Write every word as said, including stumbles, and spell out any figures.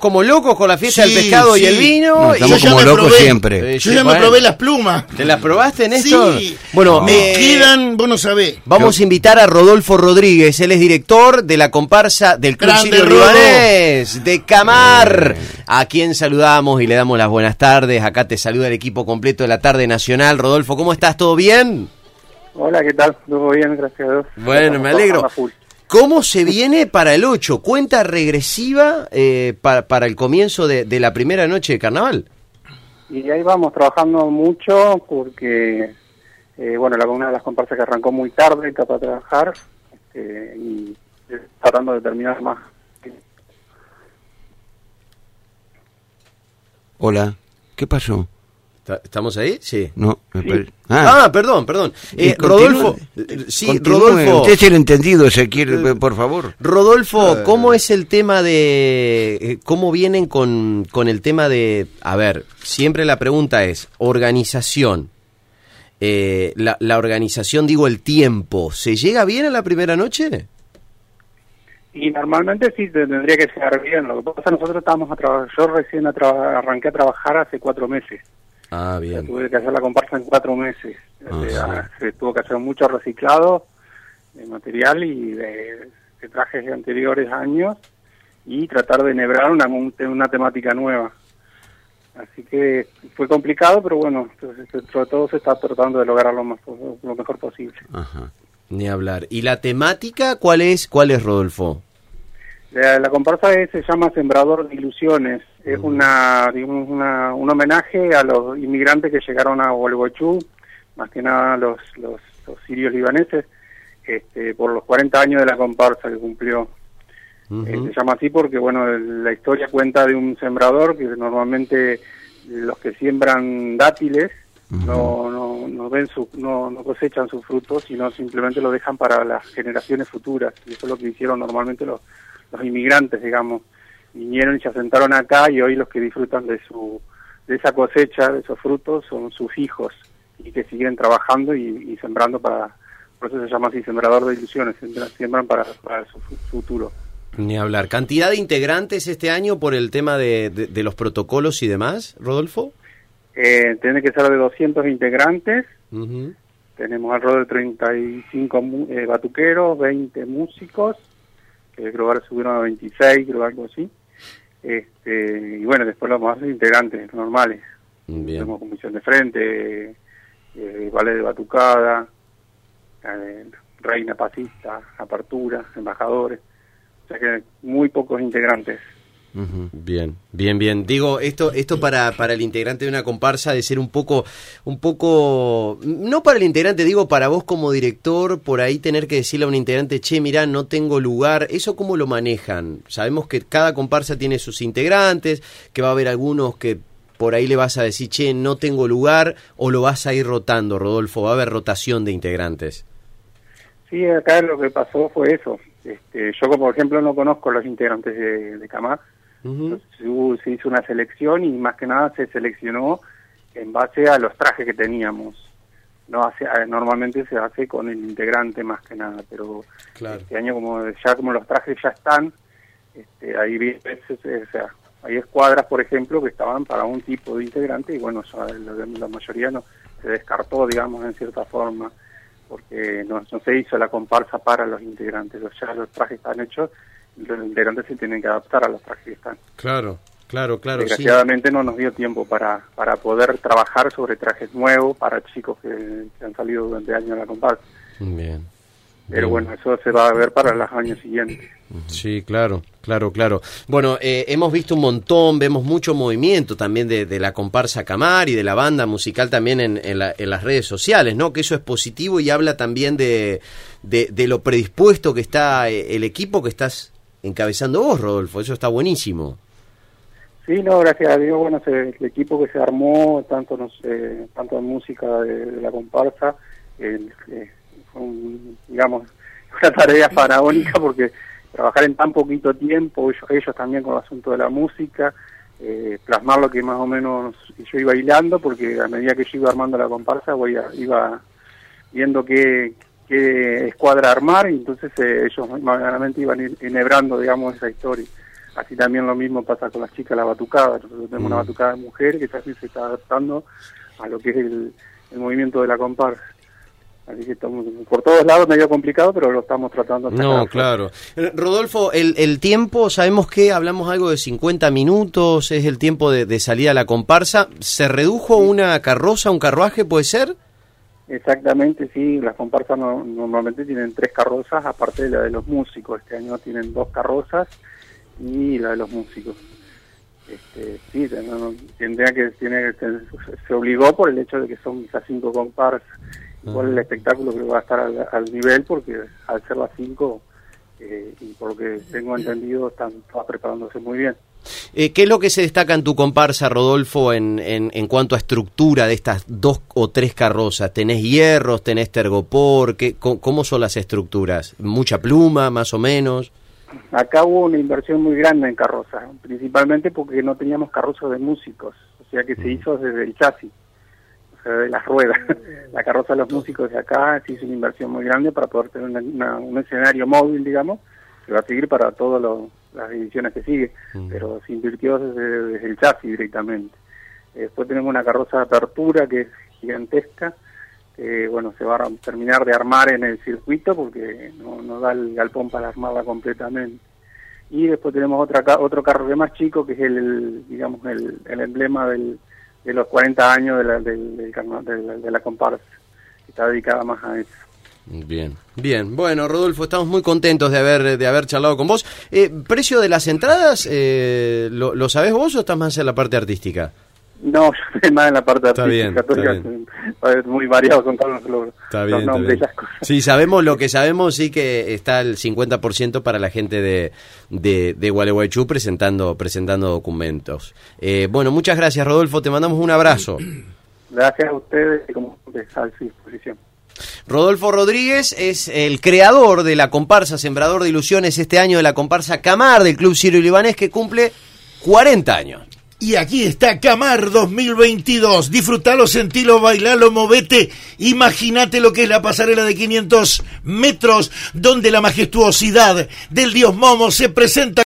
como locos con la fiesta sí, del pescado sí. y el vino. No, estamos y como locos probé, siempre. Eh, yo ya bueno. me probé las plumas. ¿Te las probaste, Néstor? Sí. Bueno, me eh, quedan, vos no sabés. Vamos a invitar a Rodolfo Rodríguez. Él es director de la comparsa del Club Sirio Libanés de Camar, eh. a quien saludamos y le damos las buenas tardes. Acá te saluda el equipo completo de la Tarde Nacional. Rodolfo, ¿cómo estás? ¿Todo bien? Hola, ¿qué tal? Todo bien, gracias a Dios. Bueno, me alegro. ¿Cómo se viene para el ocho? ¿Cuenta regresiva eh, para, para el comienzo de, de la primera noche de carnaval? Y ahí vamos trabajando mucho porque, eh, bueno, la una de las comparsas que arrancó muy tarde, está para trabajar, este, y tratando de terminar más. Hola, ¿qué pasó? ¿Estamos ahí? Sí. No, me sí. per... ah. ah, perdón, perdón. Eh, Rodolfo, sí, continúe. Rodolfo. Usted es el entendido, Ezequiel, por favor. Rodolfo, ¿cómo es el tema de, cómo vienen con, con el tema de, a ver, siempre la pregunta es, organización, eh, la, la organización, digo, el tiempo, ¿se llega bien a la primera noche? Y normalmente sí tendría que llegar bien. Lo que pasa, nosotros estábamos a trabajar, yo recién a tra- arranqué a trabajar hace cuatro meses. Ah, bien. Tuve que hacer la comparsa en cuatro meses. Ah, o sea, sí. Se tuvo que hacer mucho reciclado de material y de, de trajes de anteriores años y tratar de enhebrar una, una temática nueva. Así que fue complicado, pero bueno, entonces, dentro de todo se está tratando de lograr lo, más, lo mejor posible. Ajá. Ni hablar. ¿Y la temática cuál es, cuál es, Rodolfo? La, la comparsa es, se llama Sembrador de Ilusiones. Es una, digamos, una, un homenaje a los inmigrantes que llegaron a Huelgochú, más que nada los, los, los sirios libaneses, este, por los cuarenta años de la comparsa que cumplió. Uh-huh. Eh, se llama así porque, bueno, la historia cuenta de un sembrador que normalmente los que siembran dátiles uh-huh. no, no, no, ven su, no, no cosechan sus frutos, sino simplemente lo dejan para las generaciones futuras. Y eso es lo que hicieron normalmente los, los inmigrantes, digamos. Vinieron y se asentaron acá y hoy los que disfrutan de su de esa cosecha, de esos frutos, son sus hijos y que siguen trabajando y, y sembrando para, por eso se llama así, Sembrador de Ilusiones, siembran para, para su futuro. Ni hablar. ¿Cantidad de integrantes este año por el tema de, de, de los protocolos y demás, Rodolfo? Eh, tiene que ser de doscientos integrantes, uh-huh. tenemos alrededor de treinta y cinco eh, batuqueros, veinte músicos, que creo que ahora subieron a veintiséis, creo algo así. Este, y bueno, después los más integrantes normales. Bien. Tenemos comisión de frente, eh, ballet de batucada, eh, reina pasista, apertura, embajadores. O sea que muy pocos integrantes. Uh-huh. Bien, bien, bien. Digo, esto esto para para el integrante de una comparsa de ser un poco, un poco, no para el integrante, digo para vos como director, por ahí tener que decirle a un integrante, che, mirá, no tengo lugar, ¿eso cómo lo manejan? Sabemos que cada comparsa tiene sus integrantes, que va a haber algunos que por ahí le vas a decir, che, no tengo lugar, o lo vas a ir rotando, Rodolfo, va a haber rotación de integrantes. Sí, acá lo que pasó fue eso. Este, yo, como por ejemplo, no conozco los integrantes de, de Camar. Uh-huh. Entonces, se hizo una selección y más que nada se seleccionó en base a los trajes que teníamos. No hace, normalmente se hace con el integrante más que nada, pero claro. Este año como ya como los trajes ya están, este, ahí veces, o sea, hay escuadras, por ejemplo, que estaban para un tipo de integrante y bueno, ya la, la mayoría no se descartó, digamos, en cierta forma, porque no, no se hizo la comparsa para los integrantes, ya los trajes están hechos y los integrantes se tienen que adaptar a los trajes que están. Claro, claro, claro. Desgraciadamente sí. no nos dio tiempo para para poder trabajar sobre trajes nuevos para chicos que, que han salido durante años de la comparsa. Bien. Pero Bien. bueno, eso se va a ver para los años siguientes. Sí, claro, claro, claro. Bueno, eh, hemos visto un montón, vemos mucho movimiento también de, de la comparsa Camar y de la banda musical también en, en, la, en las redes sociales, ¿no? Que eso es positivo y habla también de, de, de lo predispuesto que está el equipo que estás encabezando vos, Rodolfo. Eso está buenísimo. Sí, no, gracias a Dios, bueno, se, el equipo que se armó, tanto no sé, tanto en música de, de la comparsa, el, eh, fue un, digamos, una tarea faraónica porque trabajar en tan poquito tiempo, ellos, ellos también con el asunto de la música, eh, plasmar lo que más o menos yo iba hilando, porque a medida que yo iba armando la comparsa, voy a, iba viendo qué, qué escuadra armar, y entonces eh, ellos claramente iban enhebrando, digamos, esa historia. Así también lo mismo pasa con las chicas, la batucada. Nosotros tenemos Mm. una batucada de mujer que también se está adaptando a lo que es el, el movimiento de la comparsa. Así que estamos por todos lados medio complicado, pero lo estamos tratando de sacar No, afuera. claro. Eh, Rodolfo, el, el tiempo, sabemos que hablamos algo de cincuenta minutos, es el tiempo de, de salida a la comparsa. ¿Se redujo una carroza, un carruaje, puede ser? Exactamente, sí, las comparsas no, normalmente tienen tres carrozas, aparte de la de los músicos. Este año tienen dos carrozas y la de los músicos. Este, sí, no, no, tendría que, tiene, que- se obligó por el hecho de que son esas cinco comparsas. Igual el espectáculo creo que va a estar al, al nivel, porque al ser las cinco, eh, y por lo que tengo entendido, están todas preparándose muy bien. Eh, ¿Qué es lo que se destaca en tu comparsa, Rodolfo, en, en, en cuanto a estructura de estas dos o tres carrozas? ¿Tenés hierros, tenés tergopor? ¿Qué, cómo, ¿Cómo son las estructuras? ¿Mucha pluma, más o menos? Acá hubo una inversión muy grande en carrozas, principalmente porque no teníamos carrozas de músicos, o sea que se hizo desde el chasis, o sea, de las ruedas. La carroza de los músicos de acá se hizo una inversión muy grande para poder tener una, una, un escenario móvil, digamos, que va a seguir para todas las divisiones que sigue, Mm. pero se invirtió desde, desde el chasis directamente. Eh, Después tenemos una carroza de apertura que es gigantesca, que bueno, se va a terminar de armar en el circuito porque no, no da el galpón para armarla completamente. Y después tenemos otra ca- otro carro que es más chico, que es el, el, digamos el, el emblema del, de los cuarenta años de la, del, del carna- de la, de la comparsa, que está dedicada más a eso. Bien, bien. Bueno, Rodolfo, estamos muy contentos de haber de haber charlado con vos. Eh, ¿Precio de las entradas, eh, lo, lo sabés vos o estás más en la parte artística? No, yo estoy más en la parte Está bien, artística, está bien. es muy variado con todos los, Está los bien, está nombres bien. y las cosas. Sí, sabemos lo que sabemos, sí que está el cincuenta por ciento para la gente de, de, de Gualeguaychú presentando, presentando documentos. Eh, bueno, muchas gracias, Rodolfo, te mandamos un abrazo. Gracias a ustedes y como siempre, a su disposición. Rodolfo Rodríguez es el creador de la comparsa Sembrador de Ilusiones este año, de la comparsa Camar del Club Sirio Libanés, que cumple cuarenta años. Y aquí está Camar dos mil veintidós. Disfrutalo, sentilo, bailalo, movete. Imagínate lo que es la pasarela de quinientos metros, donde la majestuosidad del dios Momo se presenta